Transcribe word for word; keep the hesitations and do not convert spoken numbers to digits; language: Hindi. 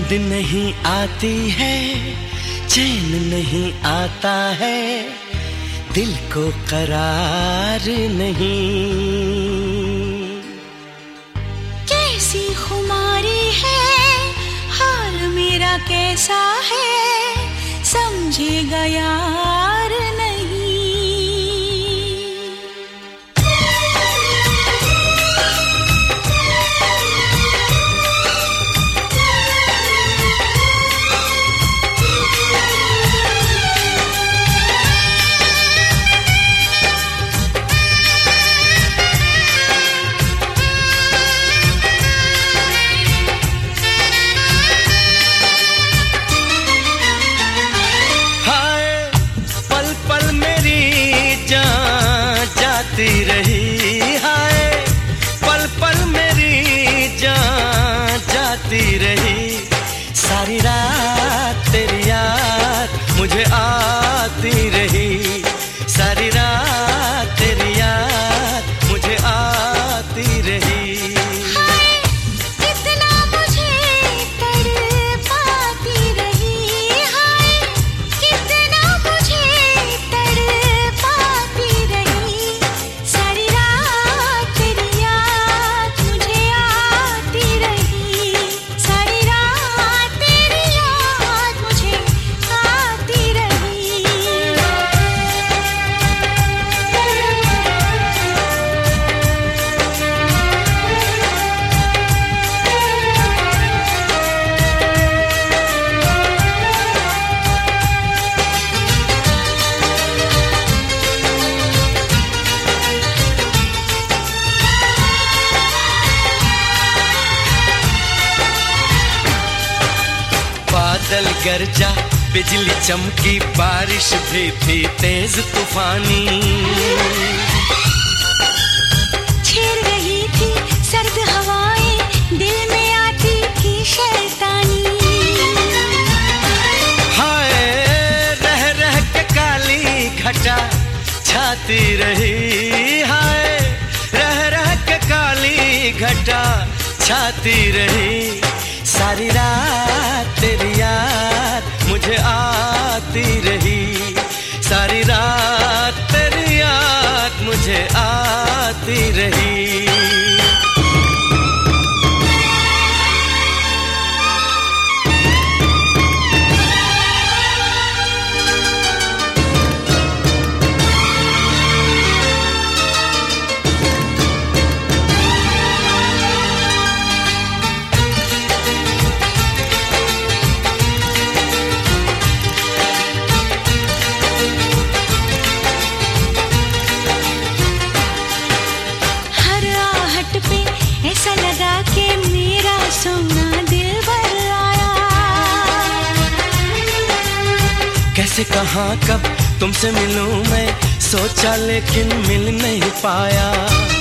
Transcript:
नींद नहीं आती है, चैन नहीं आता है, दिल को करार नहीं। कैसी खुमारी है, हाल मेरा कैसा है, समझेगा यार नहीं। जाती रही हाय, पल पल मेरी जान जाती रही। सारी रात तेरी याद मुझे आती रही, सारी रात तेरी याद मुझे आती रही। बादल गरजा, बिजली चमकी, बारिश भी थी तेज तूफानी। छेड़ रही थी सर्द हवाएं, दिल में आती थी शैतानी। हाय रह रह के काली घटा छाती रही, हाय रह रह के काली घटा छाती रही। सारी रात तेरी याद मुझे आती रही, सारी रात तेरी याद मुझे आती रही। ऐसा लगा कि मेरा सोना दिल भर आया। कैसे कहाँ कब तुमसे मिलूं मैं, सोचा लेकिन मिल नहीं पाया।